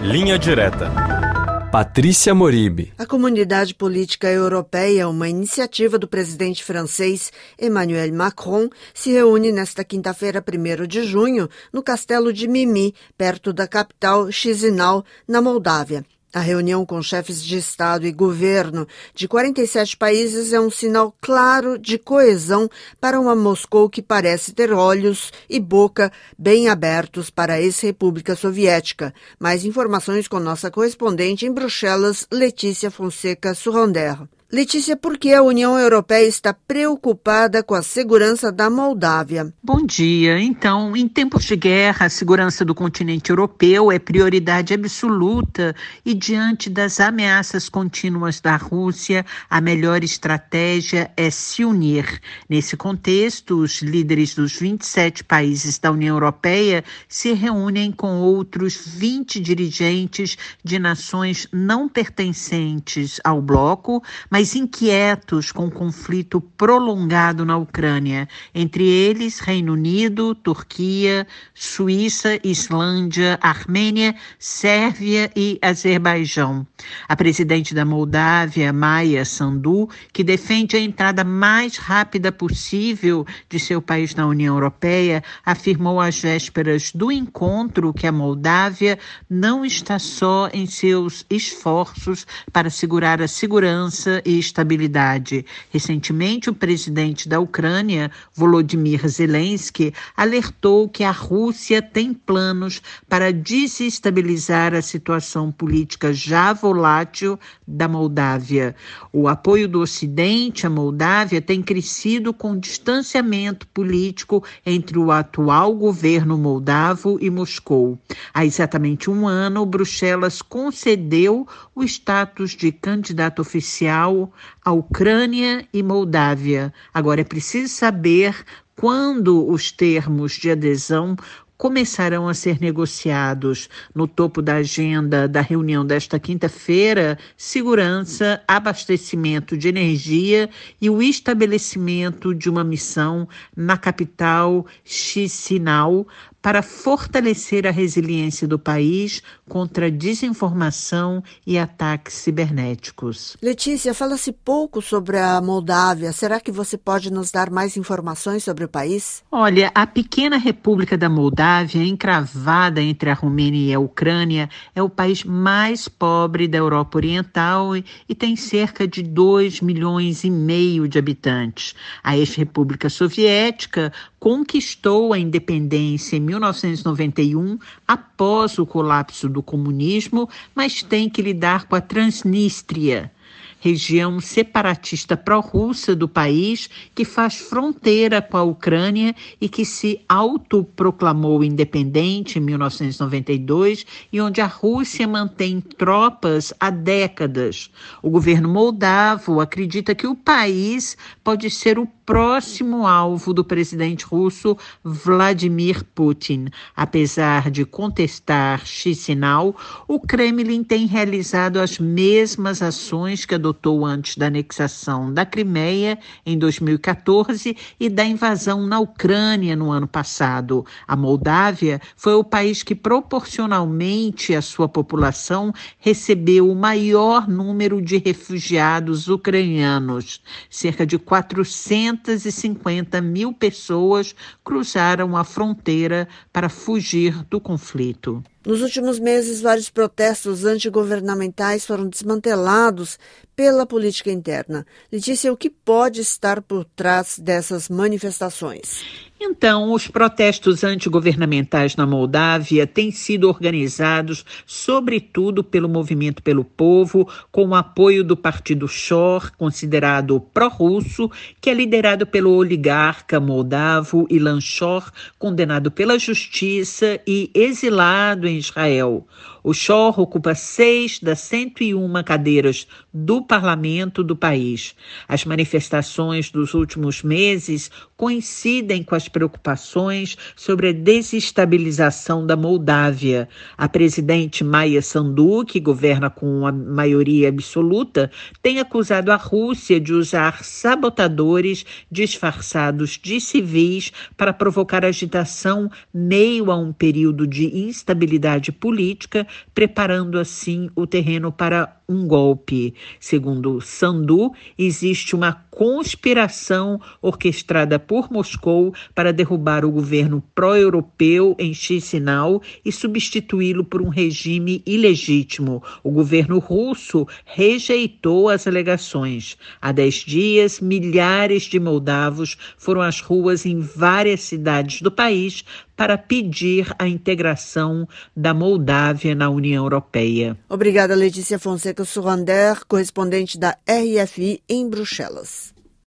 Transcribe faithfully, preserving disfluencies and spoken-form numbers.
Linha Direta. Patrícia Moribe. A Comunidade Política Europeia, uma iniciativa do presidente francês Emmanuel Macron, se reúne nesta quinta-feira, primeiro de junho, no Castelo de Mimi, perto da capital Chisinau, na Moldávia. A reunião com chefes de Estado e governo de quarenta e sete países é um sinal claro de coesão para uma Moscou que parece ter olhos e boca bem abertos para a ex-República Soviética. Mais informações com nossa correspondente em Bruxelas, Letícia Fonseca Surrander. Letícia, por que a União Europeia está preocupada com a segurança da Moldávia? Bom dia. Então, em tempos de guerra, a segurança do continente europeu é prioridade absoluta e, diante das ameaças contínuas da Rússia, a melhor estratégia é se unir. Nesse contexto, os líderes dos vinte e sete países da União Europeia se reúnem com outros vinte dirigentes de nações não pertencentes ao bloco, mas inquietos com o conflito prolongado na Ucrânia, entre eles Reino Unido, Turquia, Suíça, Islândia, Armênia, Sérvia e Azerbaijão. A presidente da Moldávia, Maia Sandu, que defende a entrada mais rápida possível de seu país na União Europeia, afirmou às vésperas do encontro que a Moldávia não está só em seus esforços para assegurar a segurança e estabilidade. Recentemente, o presidente da Ucrânia, Volodymyr Zelensky, alertou que a Rússia tem planos para desestabilizar a situação política já volátil da Moldávia. O apoio do Ocidente à Moldávia tem crescido com o distanciamento político entre o atual governo moldavo e Moscou. Há exatamente um ano, Bruxelas concedeu o status de candidato oficial à Ucrânia e Moldávia. Agora é preciso saber quando os termos de adesão começarão a ser negociados. No topo da agenda da reunião desta quinta-feira, segurança, abastecimento de energia e o estabelecimento de uma missão na capital Chisinau para fortalecer a resiliência do país contra a desinformação e ataques cibernéticos. Letícia, fala-se pouco sobre a Moldávia. Será que você pode nos dar mais informações sobre o país? Olha, a pequena República da Moldávia, encravada entre a Romênia e a Ucrânia, é o país mais pobre da Europa Oriental e, e tem cerca de dois milhões e meio de habitantes. A ex-República Soviética conquistou a independência em mil novecentos e noventa e um, após o colapso do comunismo, mas tem que lidar com a Transnistria, região separatista pró-russa do país que faz fronteira com a Ucrânia e que se autoproclamou independente em mil novecentos e noventa e dois e onde a Rússia mantém tropas há décadas. O governo moldavo acredita que o país pode ser o próximo alvo do presidente russo Vladimir Putin. Apesar de contestar Chisinau, o Kremlin tem realizado as mesmas ações que adotou antes da anexação da Crimeia em dois mil e catorze e da invasão na Ucrânia no ano passado. A Moldávia foi o país que, proporcionalmente à sua população, recebeu o maior número de refugiados ucranianos. Cerca de quatrocentos e cinquenta mil pessoas cruzaram a fronteira para fugir do conflito. Nos últimos meses, vários protestos antigovernamentais foram desmantelados pela política interna. Letícia, o que pode estar por trás dessas manifestações? Então, os protestos antigovernamentais na Moldávia têm sido organizados, sobretudo pelo Movimento pelo Povo, com o apoio do Partido Shor, considerado pró-russo, que é liderado pelo oligarca moldavo Ilan Shor, condenado pela justiça e exilado em Israel. O Shor ocupa seis das cento e uma cadeiras do parlamento do país. As manifestações dos últimos meses coincidem com as preocupações sobre a desestabilização da Moldávia. A presidente Maia Sandu, que governa com a maioria absoluta, tem acusado a Rússia de usar sabotadores disfarçados de civis para provocar agitação meio a um período de instabilidade política preparando assim o terreno para um golpe. Segundo Sandu, existe uma conspiração orquestrada por Moscou para derrubar o governo pró-europeu em Chisinau e substituí-lo por um regime ilegítimo. O governo russo rejeitou as alegações. Há dez dias, milhares de moldavos foram às ruas em várias cidades do país para pedir a integração da Moldávia na União Europeia. Obrigada, Letícia Fonseca Surander, correspondente da R F I em Bruxelas.